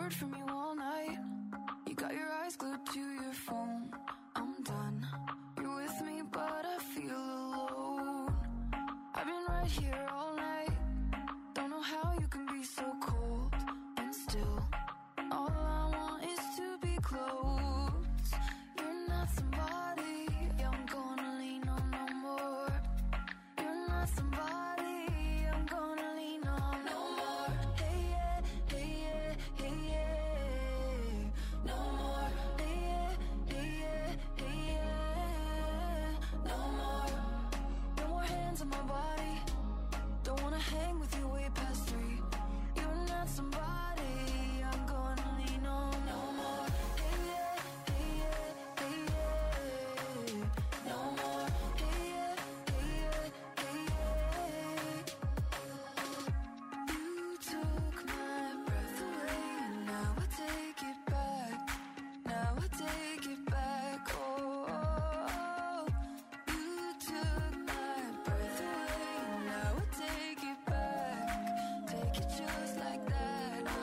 word from you all night. You got your eyes glued to your phone. I'm done. You're with me, but I feel alone. I've been right here all night. Don't know how you can be so cold. And still, all I want is to be close. You're not somebody I'm gonna lean on no more. You're not somebody I'm gonna lean on no more. Hey yeah, hey yeah, hey yeah. No more. Hey yeah, hey yeah, hey yeah. No more. No more hands on my body. Don't wanna hang with you way past 3. You're not somebody I'm gonna lean on no more. Hey yeah, hey yeah, hey yeah. No more. Hey yeah, hey yeah, hey yeah. You took my breath away, now I take it back. Now I take it back. Oh, oh, oh. You took my breath away, now I take it back. Take it just like that. Ah,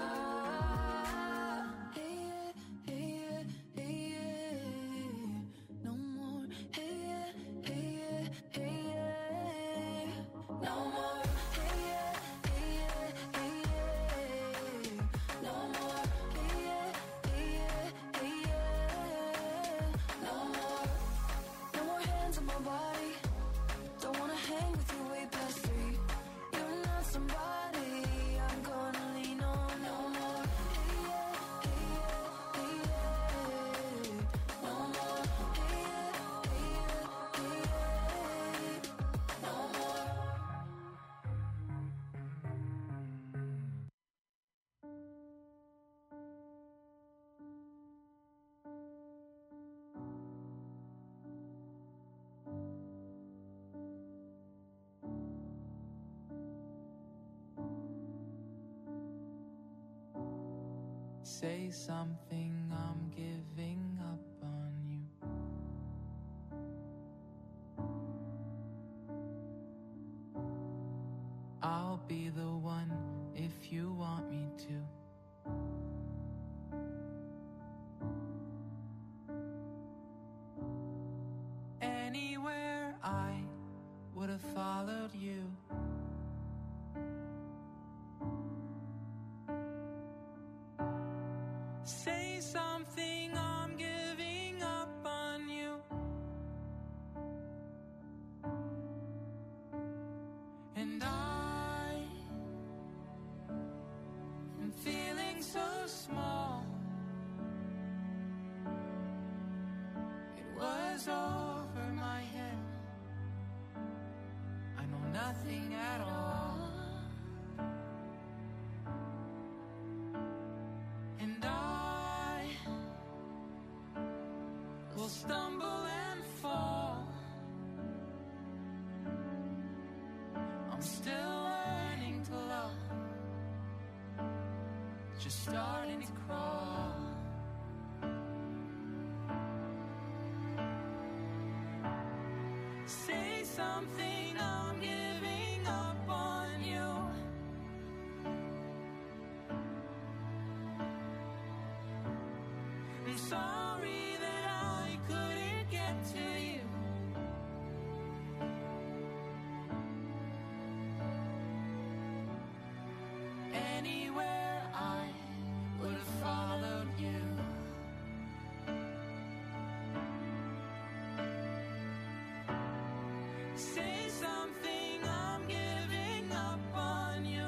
hey yeah, hey yeah, hey yeah. No more. Hey yeah, hey yeah, hey yeah. No more. Hey yeah, hey yeah, hey yeah. No more. Hey yeah, hey yeah, hey yeah. No more. No more hands on my body. Don't wanna hang with you way past 3. You're not somebody I'm gonna lean on no more. Hey yeah, hey yeah, hey yeah. No more. Hey yeah, hey yeah, hey yeah. No more. Say something, I'm giving up on you. I'll be the one if you want me to. Anywhere I would have followed you. Say something, I'm giving up on you. And I am feeling so small. It was over my head. I know nothing at all. And I will stumble and fall. I'm still learning to love, just starting to crawl. Say something, I'm giving up on you. I'm sorry that I couldn't get to you. Anywhere I would have followed you. Say something, I'm giving up on you.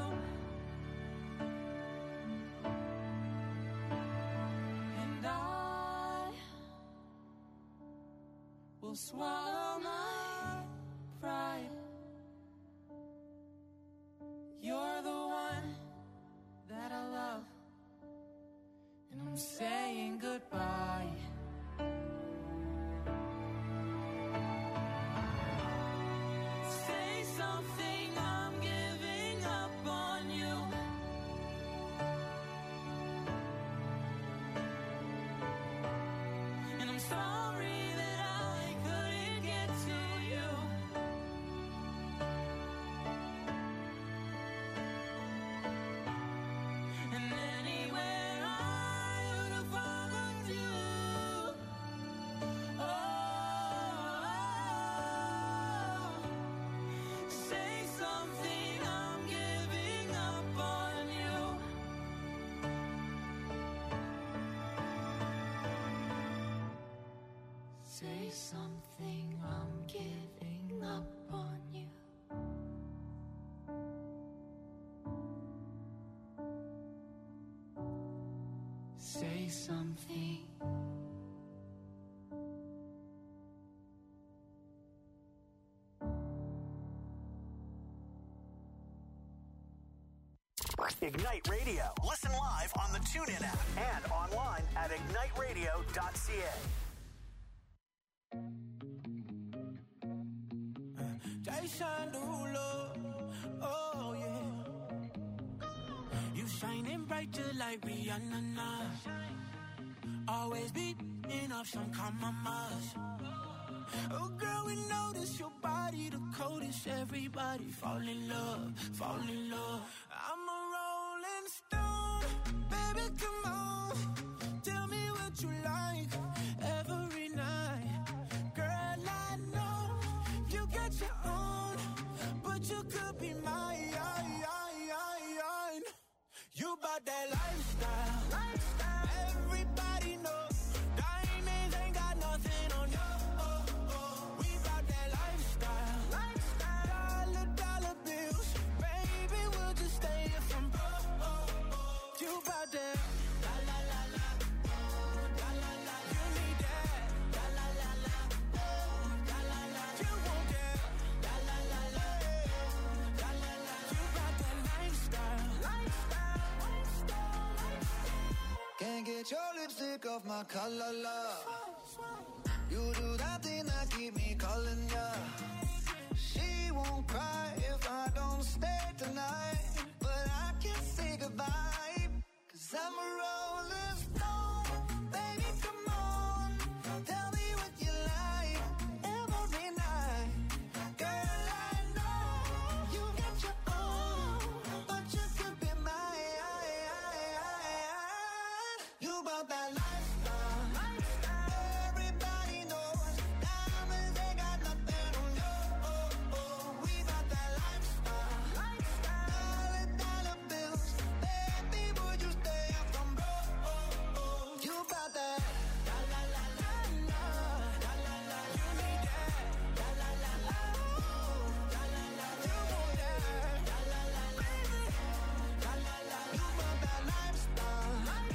And I will swallow my pride. You're the one that I love, and I'm saying goodbye. Say something, I'm giving up on you. And I'm sorry that I couldn't get to you. And anywhere I Say something, I'm giving up on you. Say something. Ignite Radio. Listen live on the TuneIn app and online at igniteradio.ca. Jason Derulo, oh yeah. You shining bright just like Rihanna now. Always beating up some compromise. Oh girl, we notice your body the coldest. Everybody fall in love, fall in love. I'm a rolling stone, baby, come on. Tell me what you like every night. Girl, I know you got your own, but you could be mine. You bought that lifestyle. Everybody knows diamonds ain't got nothing on you. We bought that lifestyle. Dollar bills, baby, we'll just stay here from broke. You bought that. La la la la, la la la. You need that. La la la la, la la la. You want that. La la la la, la la la. You bought that lifestyle. Can't get your lipstick off my collar, love. You do that thing that keep me calling ya. She won't cry if I don't stay tonight, but I can't say goodbye, 'cause I'm a rolling stone. Baby, come on, tell me what you like every night. Girl, I know you got your own, but you could be mine. You bought that lifestyle. Everybody knows diamonds ain't got nothing on you. We bought that lifestyle. Dollar bills, baby, would you stay up from broke? You bought that. La la la la la, la la la. You need that. La la la la, la la la. You want that. La la la la, la la la. You bought that lifestyle.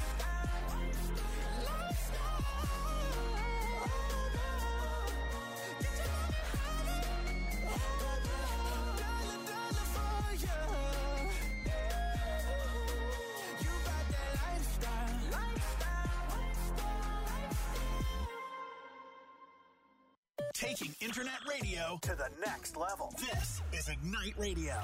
Taking internet radio to the next level. This is Ignite Radio.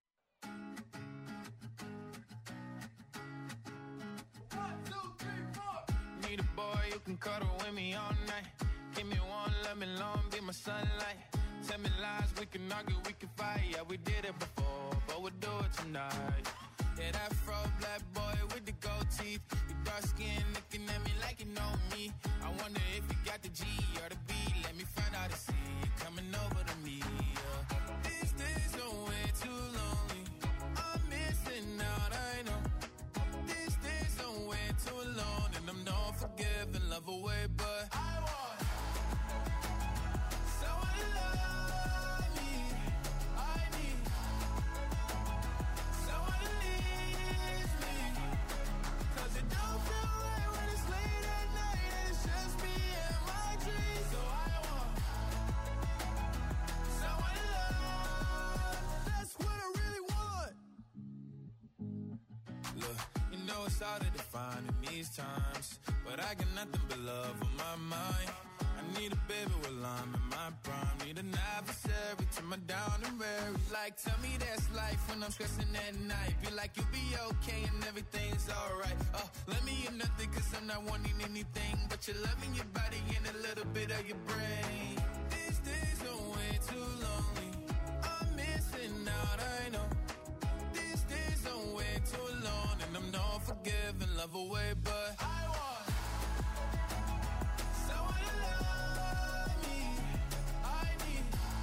Need a boy you can cuddle with me all night. Give me one, let me long, be my sunlight. Tell me lies, we can argue, we can fight. Yeah, we did it before, but we'll do it tonight. Yeah, that fro black boy with the gold teeth. You dark skin looking at me like you know me. I wonder if you got the G or the B. Let me find out and see you coming over to me. Yeah. These days are way too lonely. I'm missing out, I know. These days are way too alone, and I'm not forgiving, love away, but I want someone to love me. I need someone to leave me, 'cause it don't feel right when it's late at night and it's just me and my dreams. So I want someone to love. That's what I really want. Look, you know it's hard to define in these times, but I got nothing but love on my mind. I need a baby while I'm in my prime. Need an adversary to my down and weary. Like, tell me that's life when I'm stressing at night. Be like, you'll be okay and everything's alright. Let me in nothing, 'cause I'm not wanting anything but your love in your body and a little bit of your brain. These days are way too lonely. I'm missing out, I know. These days are way too alone, and I'm not forgiving, love away, but I want someone to love me. I need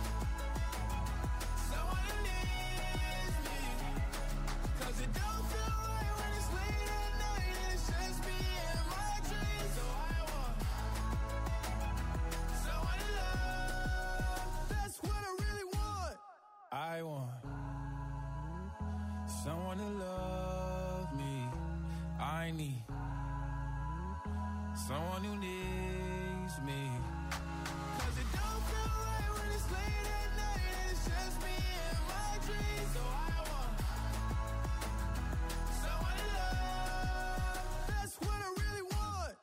someone to leave me, 'cause it don't feel right when it's late at night and it's just me and my dreams. So I want someone to someone to love me. I need someone who needs me. 'Cause it don't feel right when it's late at night and it's just me and my dreams. So I want someone to love. That's what I really want.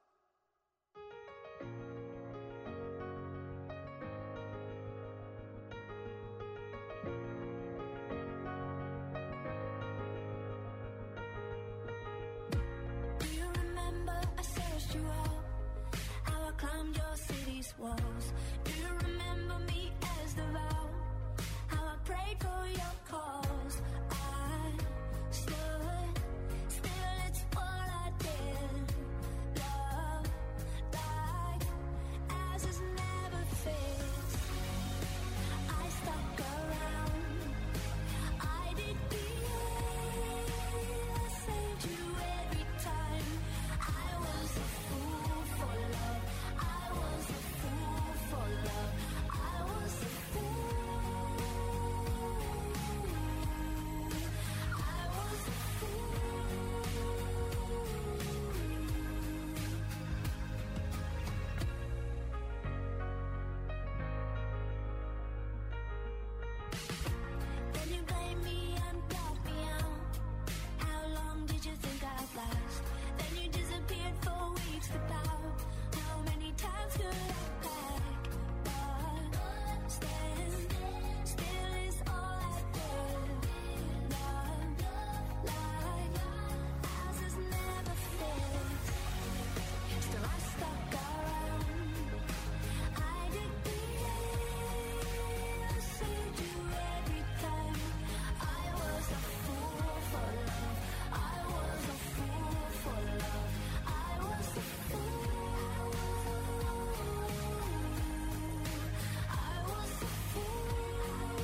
Do you remember I searched you out? How I climbed your city's walls. Do you remember me as the vow? How I prayed for your cause. I stood still, it's what I did. Love like as is never fixed. I stuck around. I did I saved you every time. I was a fool for love. I was a fool for love. I was a fool. I was a Then you blame me and brought me out. How long did you think I'd last? Then you disappeared for weeks to pout. How many times could I pack? But stand still is all I did. Love like ours is never fixed. Still I stuck around. I did I saved you every time. I was a fool for love. I was a fool for love. I was a fool. I was a fool.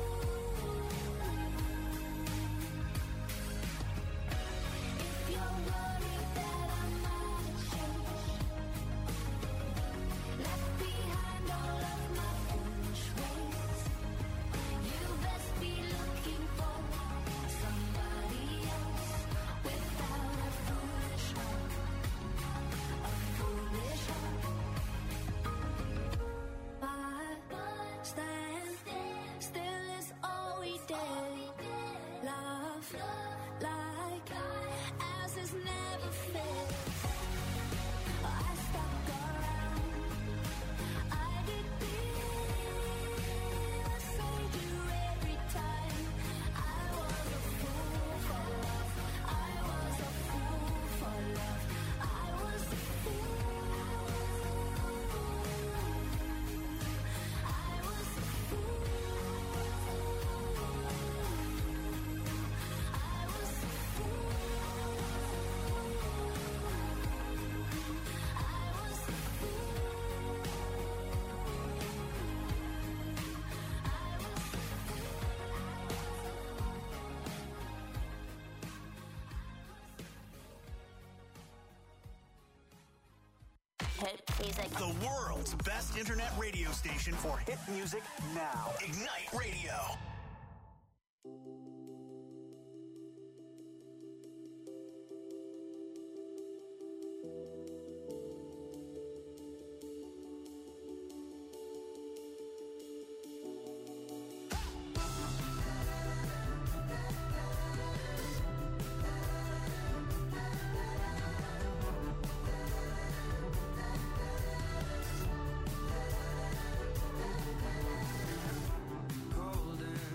If you're worried that I might change, left behind all of my foolish ways, you best be looking for somebody else without a foolish heart. A foolish heart. But stand still is all we did. Love like as is never fit. I stuck around. I did I saved you every time. I was a fool for love. I was a fool for love. I was a fool. I was a fool. I was a fool. I was a Hit music. The world's best internet radio station for hit music now. Ignite Radio. Golden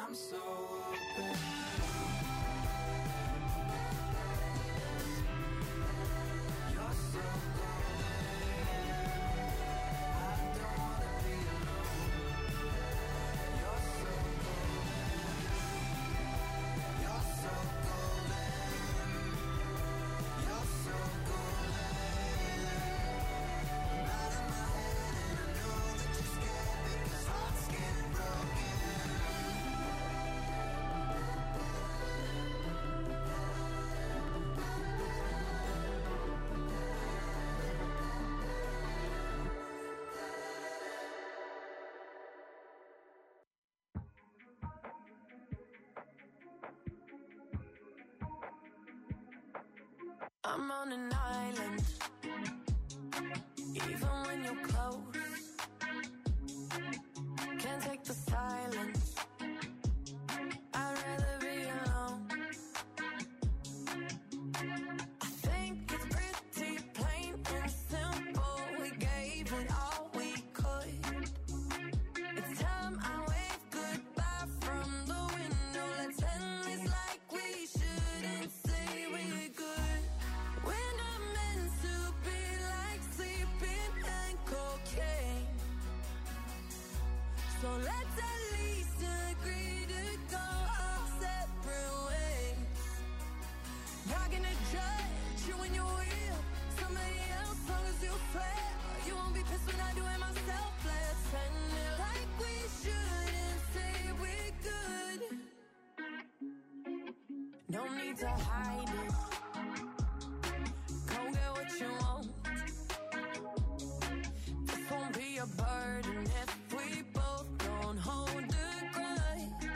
I'm so open. You're so I'm on an island, even when you're close. Can't take the silence, I'd rather be alone. I think it's pretty plain and simple, we gave it all we could. It's time I wave goodbye from the window. Let's end this like we shouldn't say we're good. We're not meant to be like sleeping and cocaine. So let's at least agree to go our separate ways. Not gonna judge you when you're real. Somebody else, long as you swear. You won't be pissed when I do it myself. Let's end it like we shouldn't say we're good. No need to hide it. Go get what you want. This won't be a burden if we both don't hold a grudge.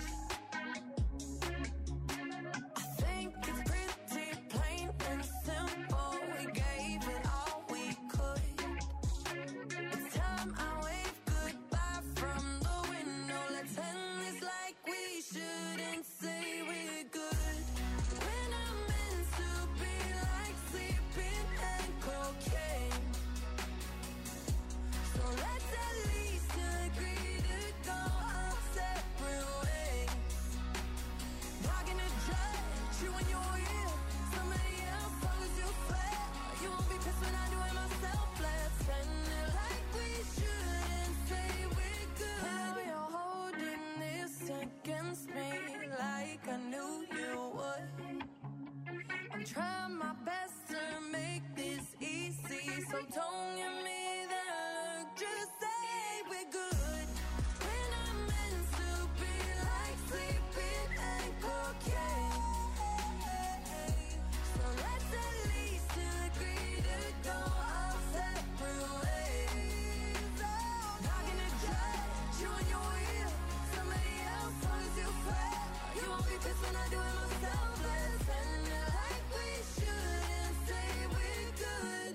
I think it's pretty plain and simple, we gave it all we could. It's time I wave goodbye from the window. Let's end this like we shouldn't say we're good. We're not meant to be like sleeping and cocaine. So let's at least agree to go our separate ways. Not gonna judge you when you're real. Somebody else, long as you swear. You won't be pissed when I do it myself. Let's end it like we shouldn't say we're good. Now you're holding this against me like I knew you would. I'm trying my best to make this easy, so don't give me that look, just say we're good. We're not meant to be like sleeping and cocaine. So let's at least agree to go our separate ways. Not gonna judge you when you're real. Somebody else, long as you swear. You won't be pissed when I do it myself. Let's end it like we shouldn't say we're good.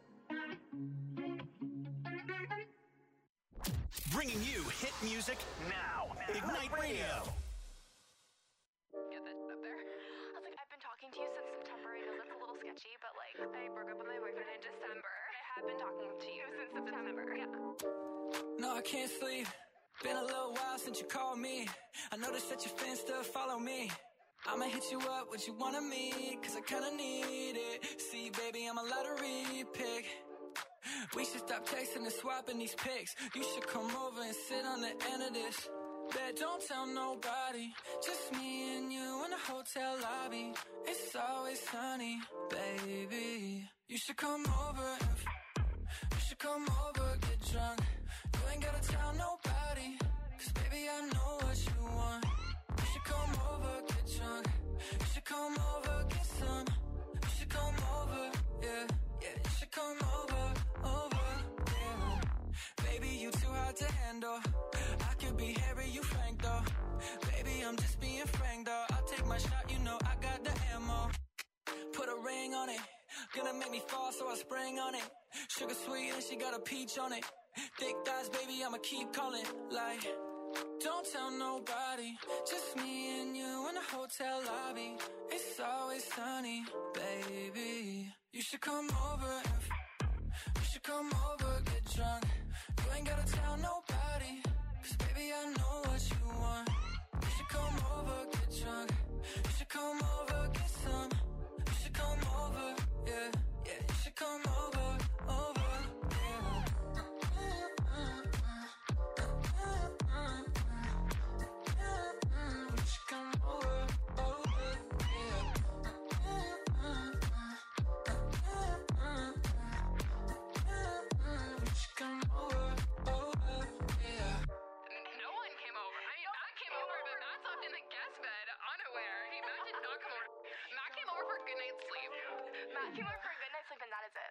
Bringing you hit music now. Ignite Radio. Get that up there. I was like, I've been talking to you since September. I know that's a little sketchy, but like, I broke up with my boyfriend in December. I have been talking to you since September. Yeah. No, I can't sleep. Been a little while since you called me. I noticed that your fans still follow me. I'ma hit you up, what you wanna meet, cause I kinda need it. See, baby, I'm a lottery pick. We should stop texting and swapping these pics. You should come over and sit on the end of this. Bet don't tell nobody, just me and you in the hotel lobby. It's always sunny, baby. You should come over, you should come over, get drunk. You ain't gotta tell nobody, cause baby I know what you want. You should come over, get drunk. You should come over, get some. You should come over, yeah, yeah. You should come over, yeah. Baby, you too hard to handle. I could be Harry, you Frank though. Baby, I'm just being frank though. I'll take my shot, you know I got the ammo. Put a ring on it, gonna make me fall, so I spring on it. Sugar sweet and she got a peach on it. Thick thighs, baby, I'ma keep calling. Like, don't tell nobody, just me and you in the hotel lobby. It's always sunny, baby. You should come over, you should come over, get drunk. You ain't gotta tell nobody, cause baby I know what you want. You should should come over, get drunk. You should come over, get some. You should come over, yeah, yeah. You should come over, over, yeah. You should come over, over, yeah. You should come over, over, yeah. No one came over. I mean, Matt came over, but Matt slept in the guest bed, unaware. Matt did not come over. Matt came over for a good night's sleep. Matt came over for a good night's sleep, and that is it.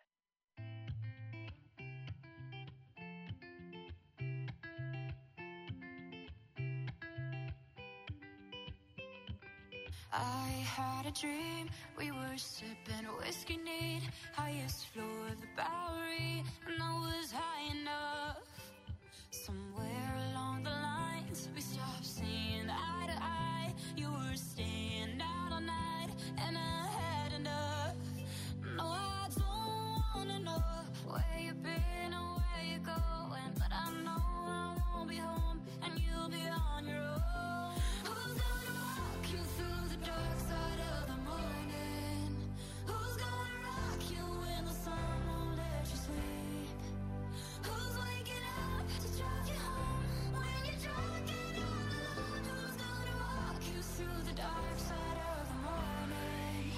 I had a dream, we were sipping whiskey neat, highest floor of the Bowery, and I was high enough. Somewhere along the lines, we stopped seeing eye to eye. You were staying out all night, and I had enough. No, I don't wanna know where you've been or where you're going, but I know I won't be home, and you'll be on your own. Who's gonna walk you through the dark side of the morning? Who's gonna rock you when the sun won't let you sleep? Who's waking up to drive you home when you're drunk and all alone? Who's gonna walk you through the dark side of the morning?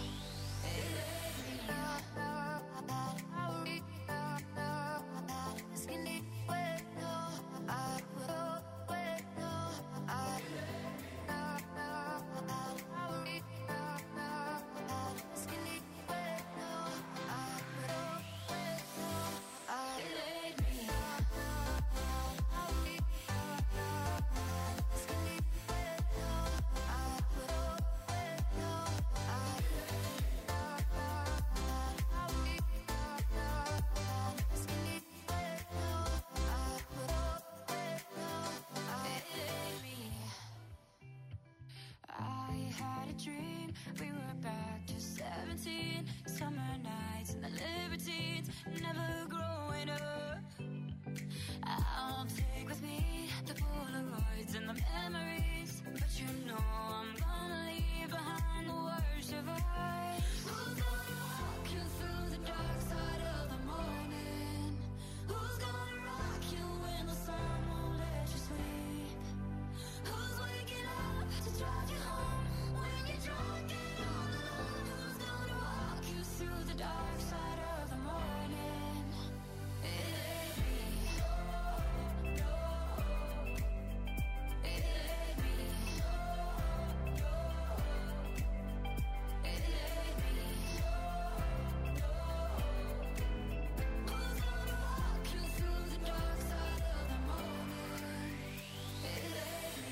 I had a dream, we were back to 17, summer nights and the libertines, never growing up. I'll take with me the Polaroids and the memories, but you know I'm gonna leave behind the worst of us. Who's gonna walk you through the dark side of the morning? Who's gonna rock you when the sun won't let you sleep? Who's waking up to drive you home when you're drunk and all alone? Who's gonna walk you through the dark side of the morning? It ain't me. It ain't me. It ain't me. Who's gonna walk you through the dark side of the morning? It ain't me.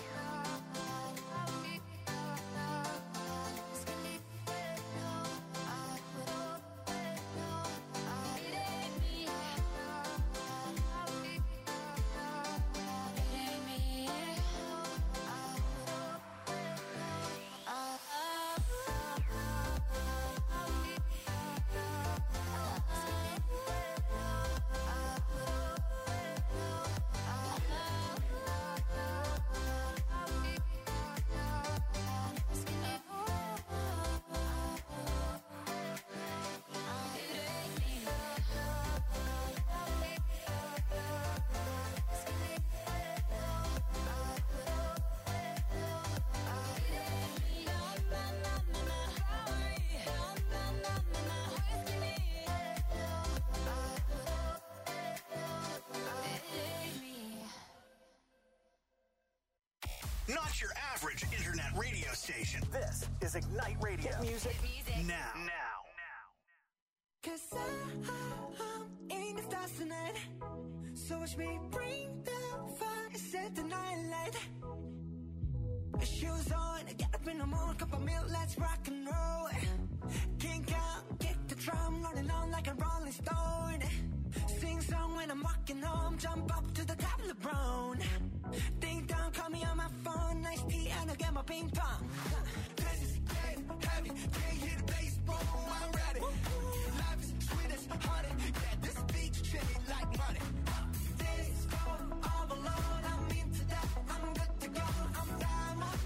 Not your average internet radio station. This is Ignite Radio. Hit music now. Cause I'm in the stars tonight. So watch me bring the fire, set the night light. Shoes on, get up in the morning, cup of milk, let's rock and roll. Kink out, kick the drum, rolling on like a rolling stone. Sing song when I'm walking home, jump up to the top of the brown. Ding dong, call me on my phone, nice tea and I'll get my ping pong. This is getting heavy, can't hear the bass, boom, I'm ready. Life is sweet as honey, yeah, this beach chain like money. This go all alone, I'm into that, I'm good to go, I'm down my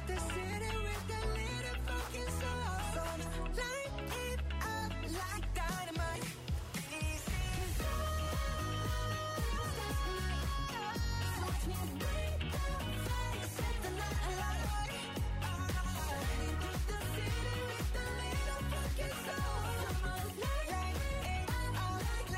the city with a little fucking soul. So light it up like dynamite. This is watch me break the fire, set the night alight. Into the city with a little fucking soul. Light it up like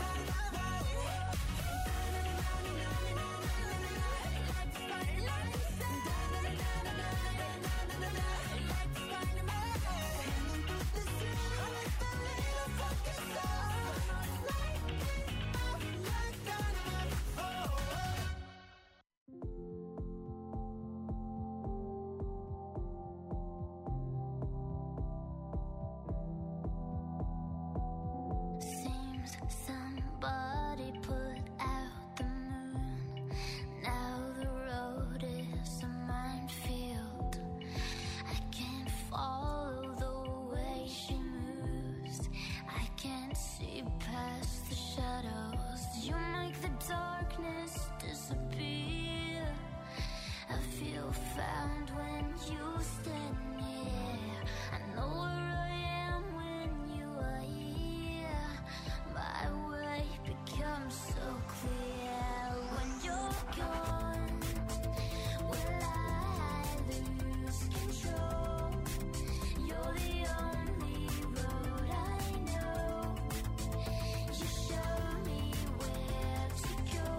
Seems somebody put out the moon. Now the road is a minefield. I can't follow the way she moves. I can't see past the shadows. You make the darkness disappear. I feel found when you stand near. I know where I am when you are here. My way becomes so clear when you're gone. Will I lose control? You're the only road I know. You show me where to go.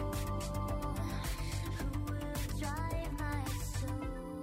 Who will drive my soul?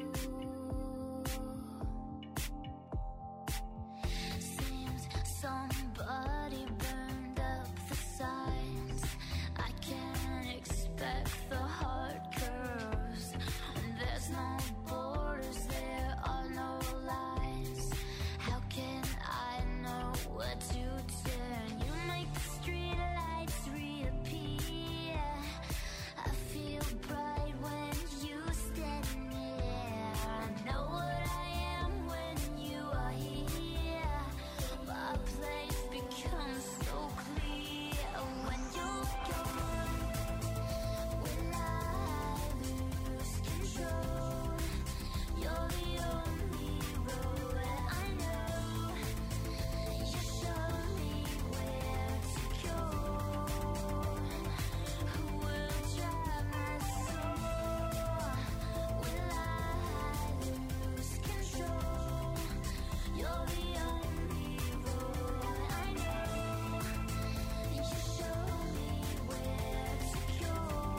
Seems somebody burned up the signs. I can't expect the hard curves. There's no borders, there are no lines. How can I know where to turn? You make the street lights reappear. I feel bright when you stand near. I know what I am when you are here. My place becomes so clear when you're gone. Will I lose control? You're the only road I know. You show me where to go. Who will drive my soul? Will I lose control? You're the only road I know. You show me where to go.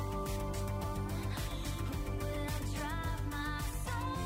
Who will drive my soul?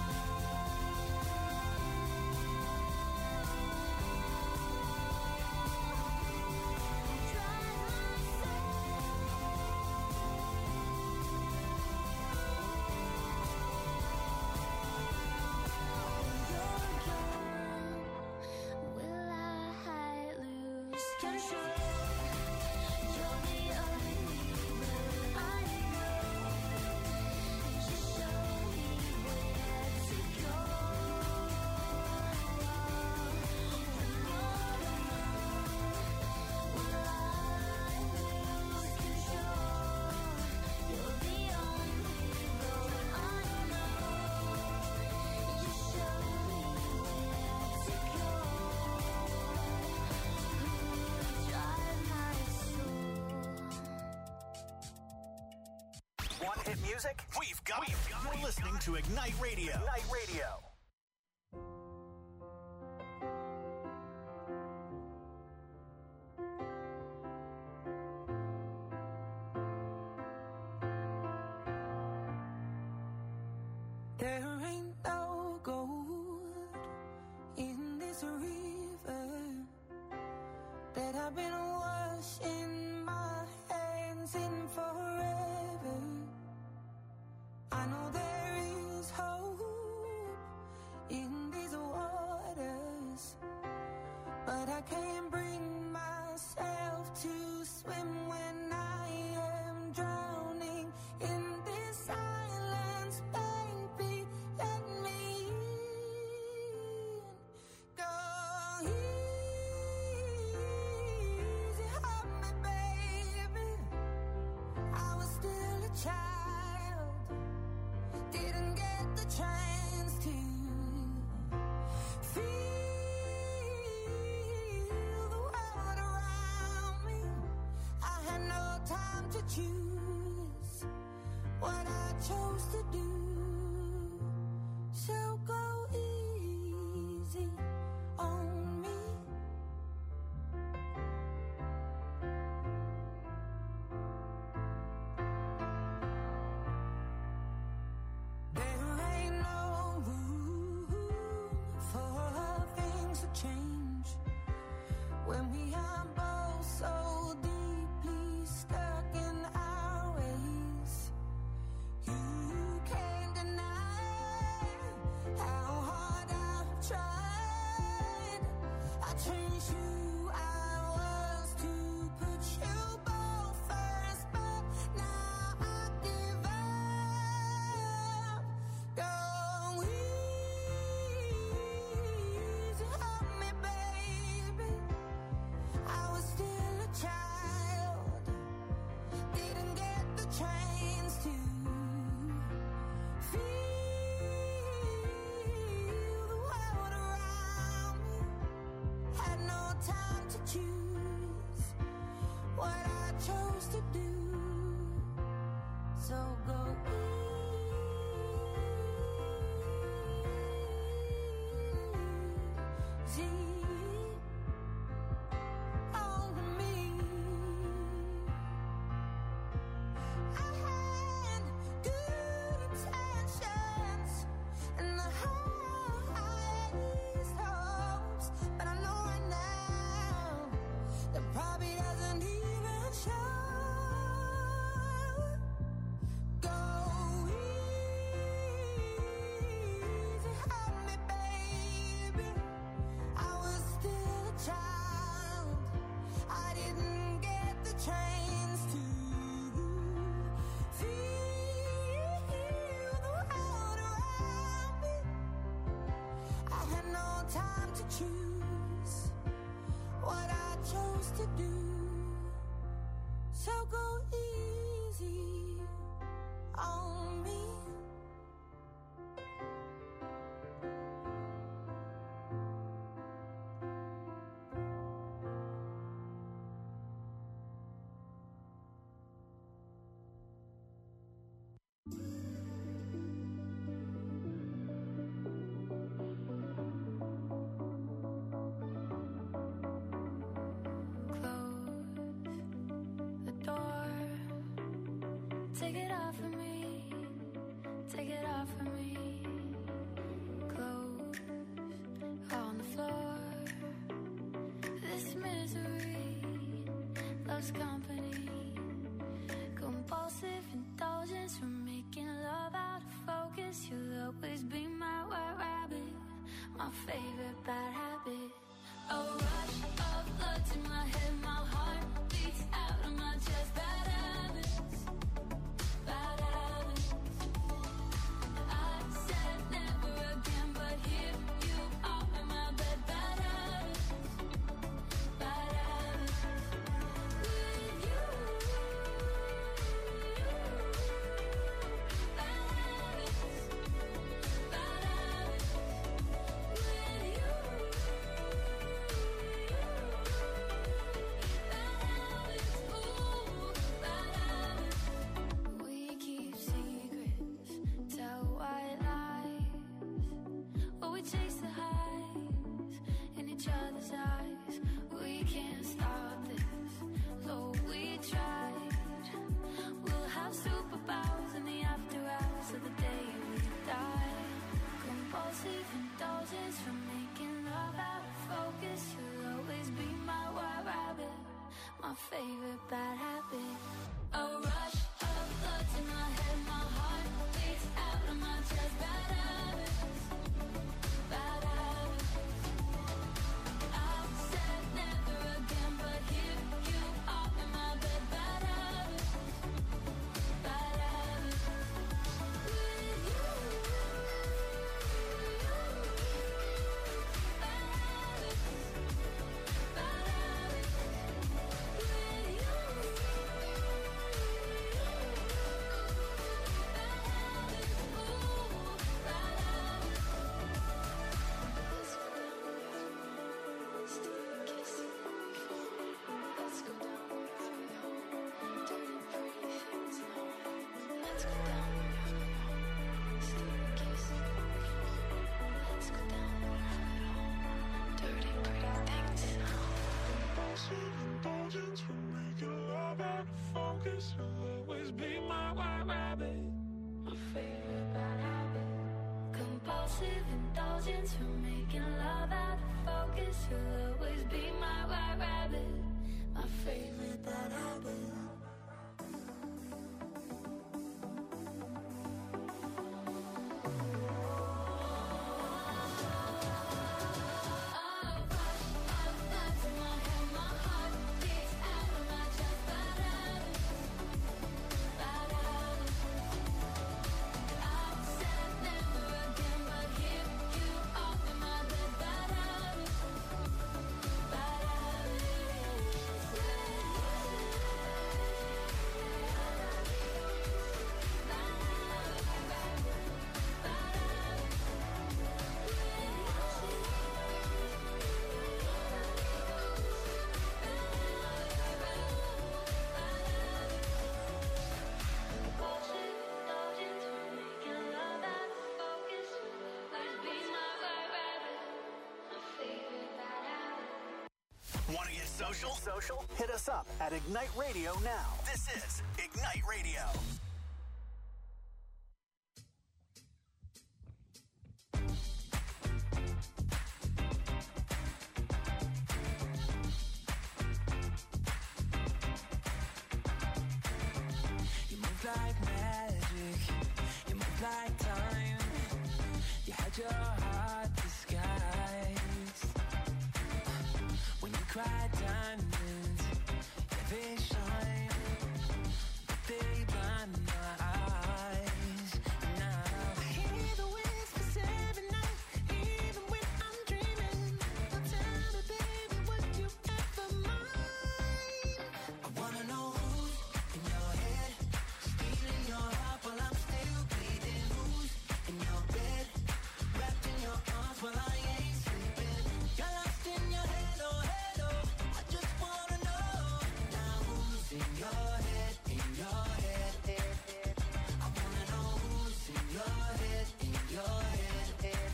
Will I lose control? You're the only road I know. You show me where to go. Will I lose control? You're the only road I know. You show me where to go. Who will drive my soul? Want hit music? We've got it. You're listening to Ignite Radio. Ignite Radio. There ain't no gold in this river that I've been washing my hands in forever. I know there is hope in these waters, but I can't bring myself to swim when I am drowning in this silence. Baby, let me in. Go easy on me, baby. I was still a child, didn't get the chance choose what I chose to do. So go easy on me. There ain't no room for things to change when we are both so deeply stuck in our ways. You can't deny how hard I've tried. I changed who I was to put you both first, but now I give up. Go easy on me, baby. I was still a child, didn't get the chance to feel the world around me. Had no time to choose what I chose to do. So go easy on me. I had good intentions and the highest hopes, but I know right now that probably doesn't even show. Go easy on me, baby. I was still a child, I didn't get the chance to feel the world around me. I had no time to choose what I chose to do. So go easy on me. The door. Take it off of me. Take it off of me. Clothes on the floor. This misery loves company. Compulsive indulgence from making love out of focus. You'll always be my white rabbit, my favorite bad habit. A rush of blood to my head, my heart beats out of my chest. Bad habits, bad habits. I said never again, but here you are in my bed. Bad habits, bad habits. With you, bad habits, bad habits. With you. Bad habits, ooh. focus. You'll always be my white rabbit. My favorite bad habit. Compulsive indulgence from making love out of focus. You'll always be my white rabbit. My favorite bad habit. Want to get social? Hit us up at Ignite Radio now. This is Ignite Radio. You move like magic, you move like time. You had your heart disguised. When you cry diamonds, yeah, they shine, but they blind my eyes. And now I hear the whispers every night, even when I'm dreaming. Now tell me, baby, would you ever mind? I wanna know who's in your head, stealing your heart while I'm still bleeding. Who's in your bed, wrapped in your arms while I ain't sleeping. You're lost in your head, oh head, oh. I just wanna know now who's in your head, in your head. I wanna know who's in your head, in your head.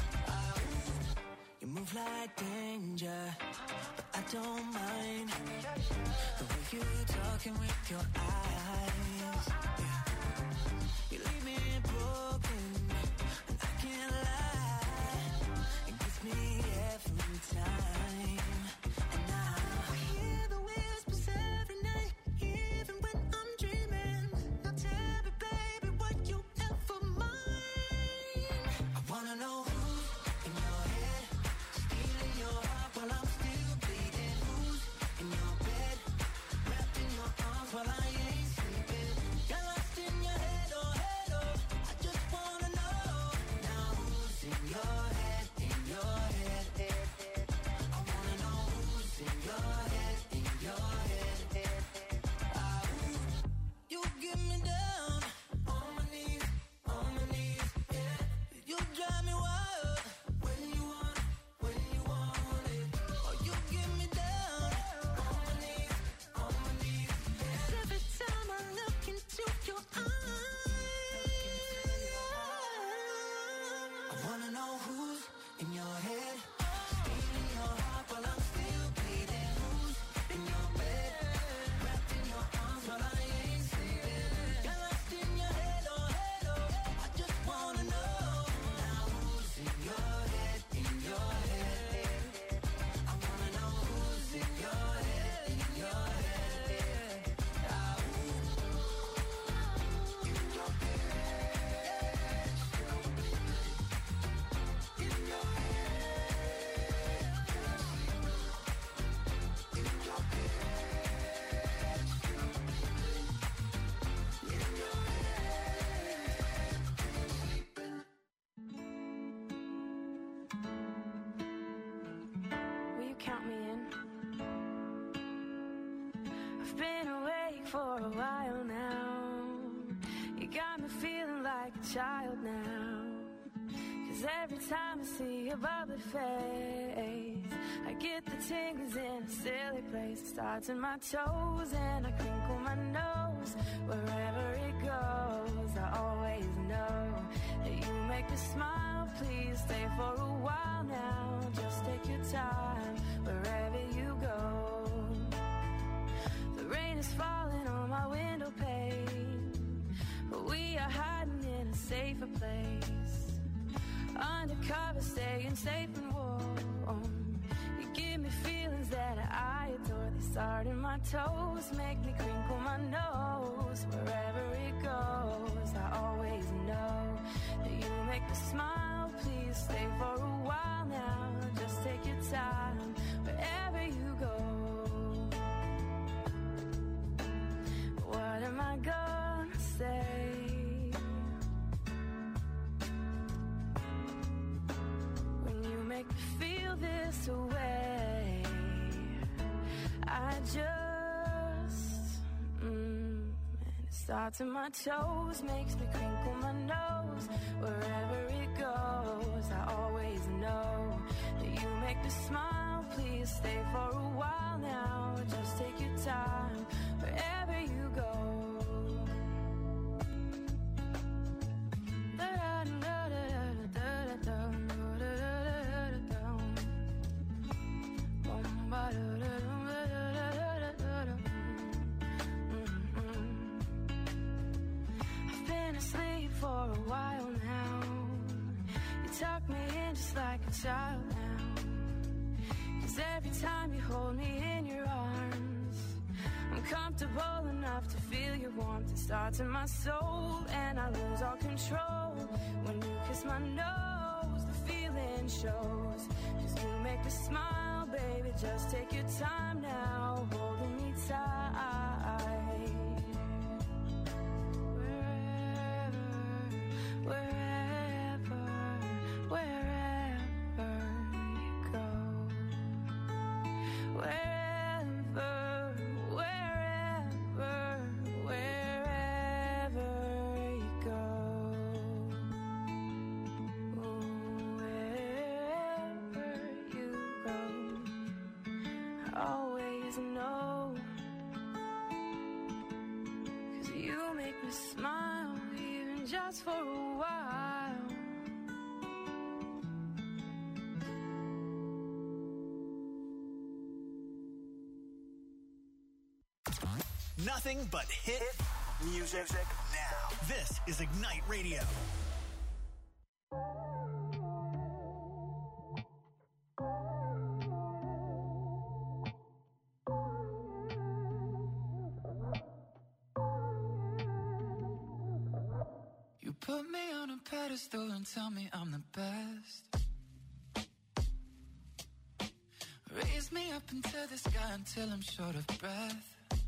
You move like danger, but I don't mind the way you talking with your eyes. Yeah. You leave me broken, and I can't lie. It gets me every time. And now I hear the whispers every night, even when I'm dreaming. Now tell me, baby, would you ever mind? I wanna know who's in your head, stealing your heart while I'm still bleeding. Who's in your bed, wrapped in your arms while I ain't sleeping. You're lost in your head, oh head, oh. I just wanna know now who's in your head, in your head. I wanna know who's in your head, in your head. You get me down on my knees, yeah. You drive me wild when you want it. Oh, you get me down on my knees, yeah. Every time I look into your eyes, I wanna know who's in your head, stealing your heart while I'm still bleeding. Who's in your bed, wrapped in your arms while I ain't sleeping. You're lost in your head, oh head, oh. I just wanna know now who's in your head, in your head. I wanna know who's in your head, in your head. In your head, in your Will you count me in? I've been awake for a while now. You got me feeling like a child now. 'Cause every time I see your bubbly face, I get the tingles in a silly place. It starts in my toes and I crinkle my nose. Wherever it goes, I always know that you make me smile. Please stay for a while now. Just take your time wherever you go. The rain is falling on my window. safer place. Undercover, staying safe and warm. You give me feelings that I adore. They start in my toes, make me crinkle my nose. Wherever it goes, I always know that you make me smile. Please stay for a while now. Just take your time wherever you go. What am I gonna say? When you make me feel this way, I just and it starts in my toes, makes me crinkle my nose. Wherever it goes, I always know that you make me smile. Please stay for a while now. Just take your time wherever you go. I've been asleep for a while now. You tuck me in just like a child now. 'Cause every time you hold me in your arms, I'm comfortable enough to feel your warmth. It starts in my soul and I lose all control. When you kiss my nose, the feeling shows. 'Cause you make me smile, baby, just take your time now, holding me tight. Wherever you go. Wherever you go. Wherever you go, I always know. 'Cause you make me smile, even just for a while. Nothing but hit music now. This is Ignite Radio. You put me on a pedestal and tell me I'm the best. Raise me up into the sky until I'm short of breath.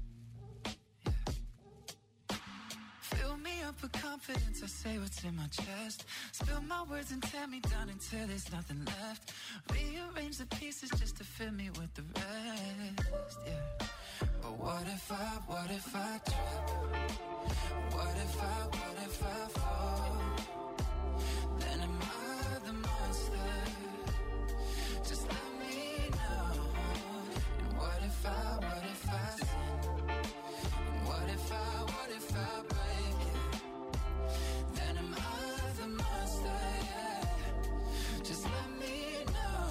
Fill me up with confidence, I say what's in my chest. Spill my words and tear me down until there's nothing left. Rearrange the pieces just to fill me with the rest, yeah. But what if I trip? What if I fall? Then am I the monster? Just let me know. And what if I sin? And what if I break it? Then am I the monster? Yeah. Just let me know.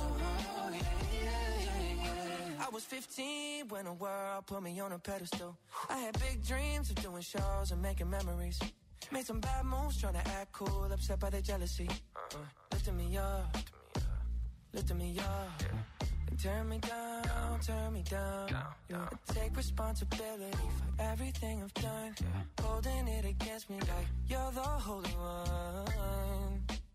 Yeah. I was 15 when the world put me on a pedestal. I had big dreams of doing shows and making memories. Made some bad moves trying to act cool, upset by their jealousy. Lifting me up, lifting me up. And turn me down. Yeah. I take responsibility for everything I've done. Holding it against me like you're the holy one.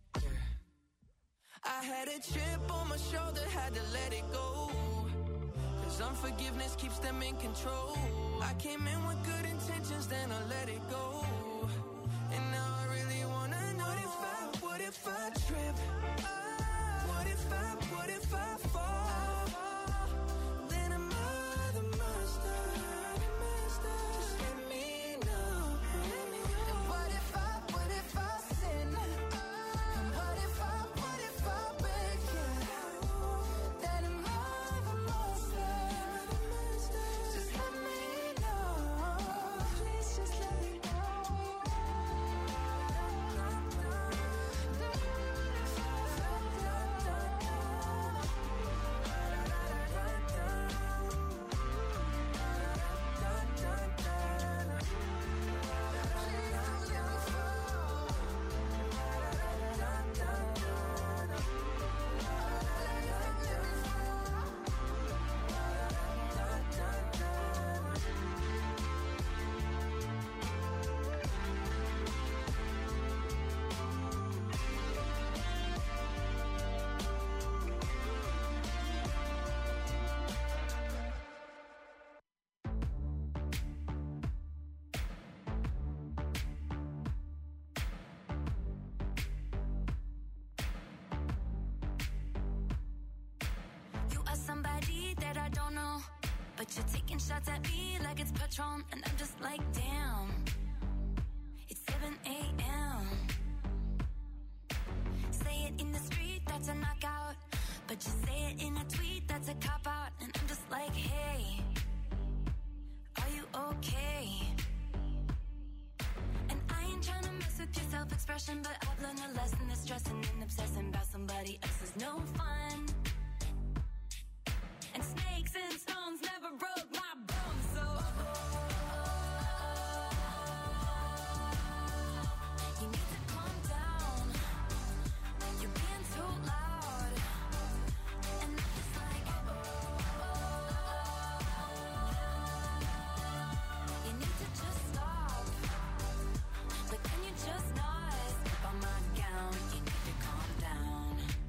I had a chip on my shoulder, had to let it go. 'Cause unforgiveness keeps them in control. I came in with good intentions, then I let it go. And now I really wanna know what if I trip? What if I fall? Then am I the monster? Just let me know. And what if I sin? And what if I break it? Then am I the monster? Just let me know. Please just let me know. taking shots at me like it's Patron, and I'm just like, damn. It's 7 a.m. Say it in the street, that's a knockout. But you say it in a tweet, that's a cop-out. And I'm just like, hey, are you okay? And I ain't tryna mess with your self-expression, but I've learned a lesson that stressing and obsessing about somebody else is no fun. And snakes and stones never broke my bones, so you need to calm down. You're being too loud. And I'm just like, you need to just stop. But can you just not step on my gown? You need to calm down.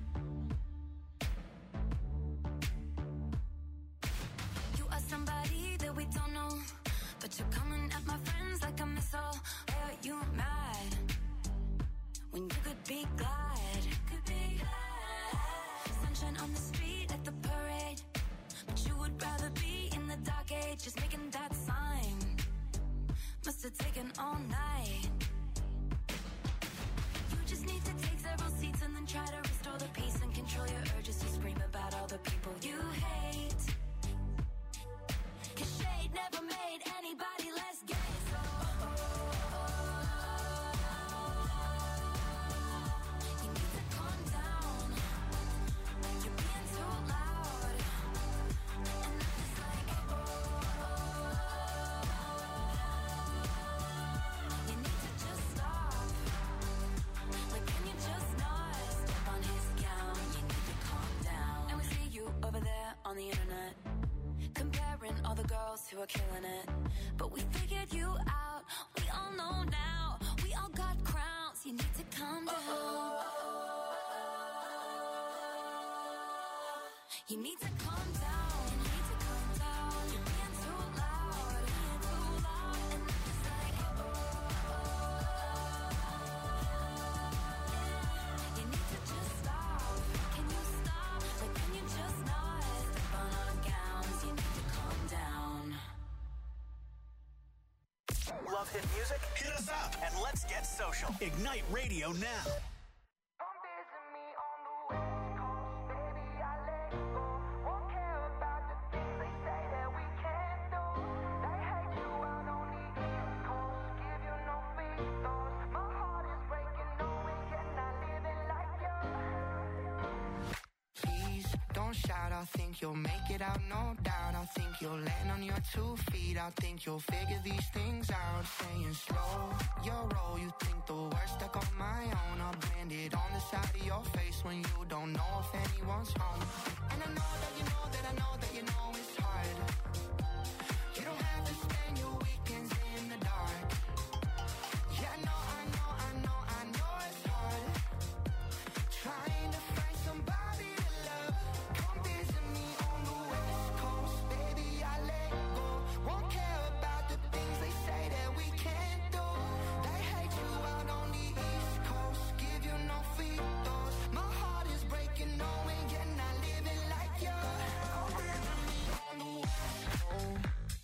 You are somebody that we don't know, but you're coming at my friends like a missile. Why are you mad when you could be glad? Could be glad. Sunshine on the street at the parade, but you would rather be in the dark age, just making that sign. Must have taken all night. You just need to take several seats and then try to restore the peace and control your urges to scream about all the people you hate. 'Cause shade never made anybody less gay, so you need to calm down. You're being too loud. And I'm just like, you need to just stop. Like, can you just not step on his gown? You need to calm down. And we see you over there on the internet, comparing all the girls who are killing it. But we figured you out. We all know now. We all got crowns. You need to calm down. You need to calm down. You need to calm down. You're being too loud. Being too loud. And I'm just like, you need to just stop. Can you stop? Like, can you just not step on our gowns? You need to calm down. Love hit music? Hit us up and let's get social. Ignite Radio now. Come visit me on the West Coast, baby, I let go. Won't care about the things they say that we can't do. They hate you out on the East Coast, give you no free throws. My heart is breaking, knowing you're not living like you. Please don't shout, I think you'll make it out, no doubt. I think you'll land on your 2 feet. I think you'll figure these things out. Staying slow, your roll. You think the worst stuck on my own. I'll brand it on the side of your face when you don't know if anyone's home. And I know that you know that I know that you know it's hard. You don't have to spend your weekends in the dark. Yeah, I know, I know, I know, I know it's hard. Trying to find somebody to love. Come visit me on the West Coast, baby, I let go. Won't care about the things they say that we can't do. They hate you out on the East Coast, give you no free throws. My heart is breaking, knowing you're not living like you. Come visit me on the West Coast.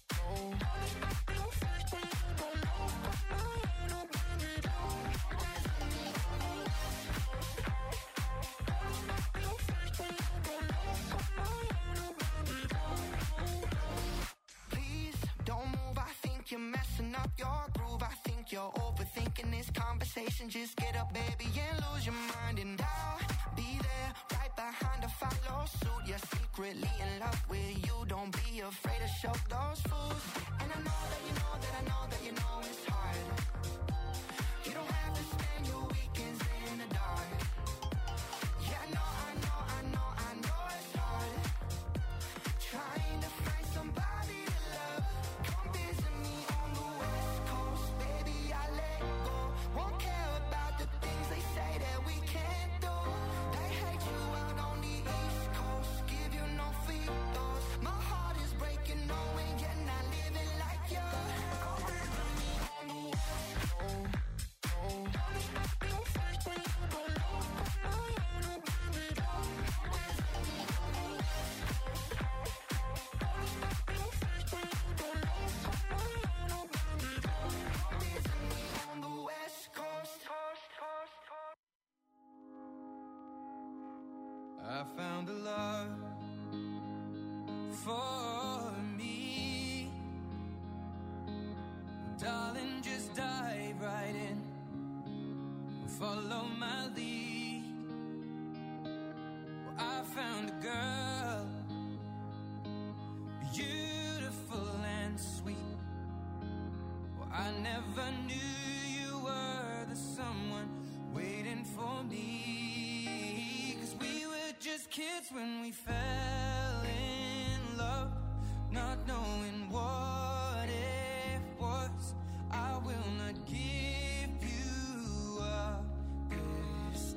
Please don't move, I think you're messing up your groove. I think you're overthinking this conversation. Just get up, baby, and lose your mind. And I'll be there right behind to follow suit. You're secretly in love with you. Don't be afraid to show those fools. And I know that you know that I know that you know it's hard. You don't have to spend your weekends in the dark. Yeah, I know, I know, I know, I know it's hard. Trying to find somebody to love. Come visit me on the West Coast, baby, I let go. Won't care about the things they say that we can't do. They hate you out on the East Coast, give you no free throws. My heart is breaking, knowing you're not living like you. Come visit me on the West Coast. I found a love for me. Darling, just dive right in, follow my lead. Well, I found a girl, beautiful and sweet. Well, I never knew you were the someone waiting for me. 'Cause we were just kids when we fell in love, not knowing what it was. I will not give you up this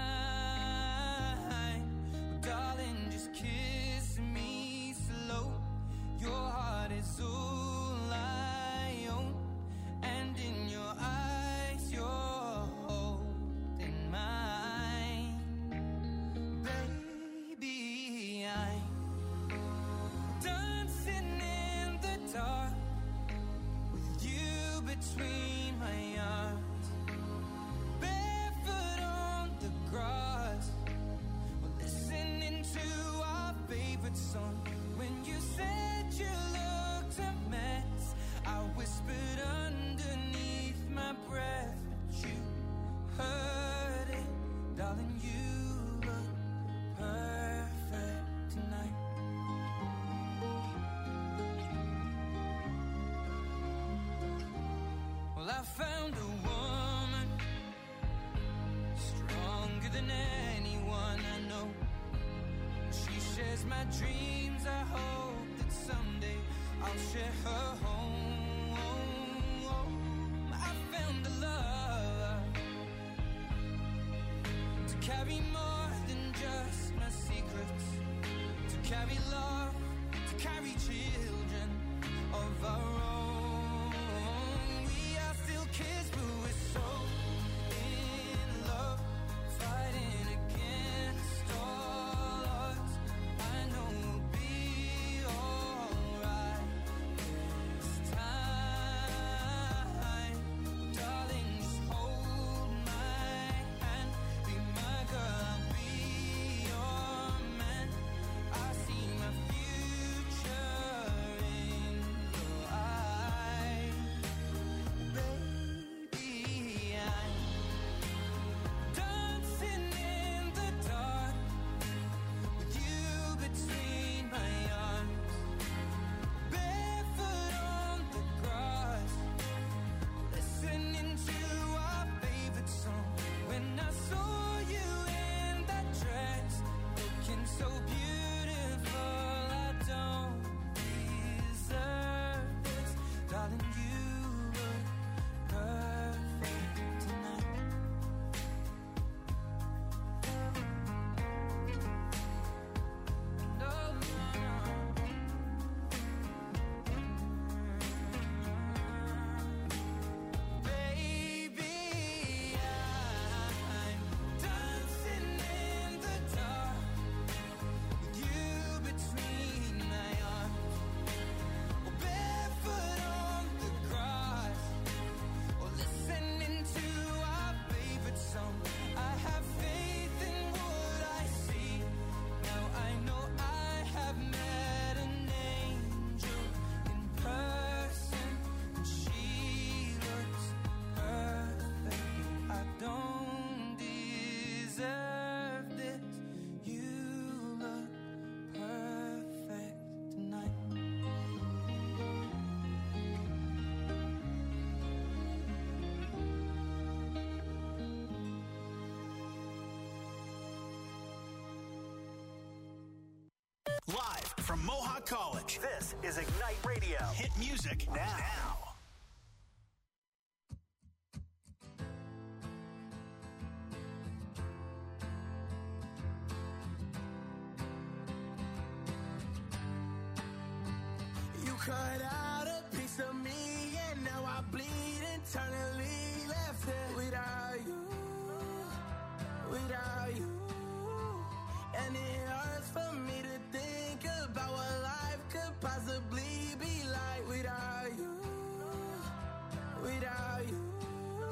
time. Darling, just kiss me slow. Your heart is all I own, and in your eyes you're holding mine. Baby, I'm dancing in the dark with you between my arms, barefoot on the grass. We're listening to our favorite song. When you said you looked a mess, I whispered underneath my breath, but you heard it. Darling, you look perfect tonight. Well, I found a woman stronger than anyone I know. She shares my dreams. I hope that someday I'll share her home. I found a love to carry more than just my secrets, to carry love, to carry children of our own. We are still kids, but we're so in love, fighting against all odds. I know we'll be alright this time. Darling, just hold my hand, be my girl, I'll be your man. I see my future in your eyes. Baby, I'm dancing in the dark with you between my arms, barefoot on the grass, listening to our favorite song. When I saw you in that dress, looking so beautiful, I don't deserve this. Darling, you look perfect tonight. No, no, no. Baby, I'm dancing in the dark with you between my arms, or barefoot on the grass, or listening to our favorite song. I have faith in what I see. Now I know I have met an angel in person, and she looks perfect. I don't deserve this. You look perfect tonight. Live from Mohawk College, this is Ignite Radio. Hit music now. You cut out a piece of me, and now I bleed internally.